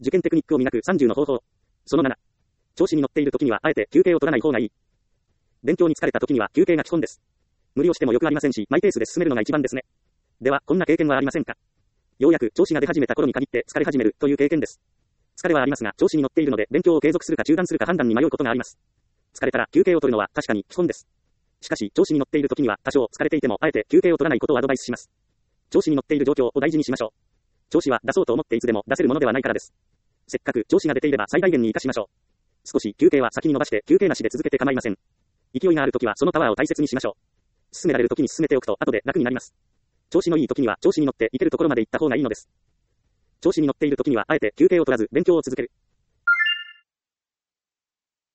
受験テクニックを磨く30の方法。その7。調子に乗っている時にはあえて休憩を取らない方がいい。勉強に疲れた時には休憩が基本です。無理をしてもよくありませんし、マイペースで進めるのが一番ですね。では、こんな経験はありませんか？ようやく調子が出始めた頃に限って疲れ始めるという経験です。疲れはありますが、調子に乗っているので勉強を継続するか中断するか判断に迷うことがあります。疲れたら休憩を取るのは確かに基本です。しかし、調子に乗っている時には多少疲れていてもあえて休憩を取らないことをアドバイスします。調子に乗っている状況を大事にしましょう。調子は出そうと思っていつでも出せるものではないからです。せっかく調子が出ていれば最大限に活かしましょう。少し休憩は先に伸ばして休憩なしで続けて構いません。勢いがある時はそのパワーを大切にしましょう。進められる時に進めておくと後で楽になります。調子のいい時には調子に乗っていけるところまで行った方がいいのです。調子に乗っている時にはあえて休憩を取らず勉強を続ける。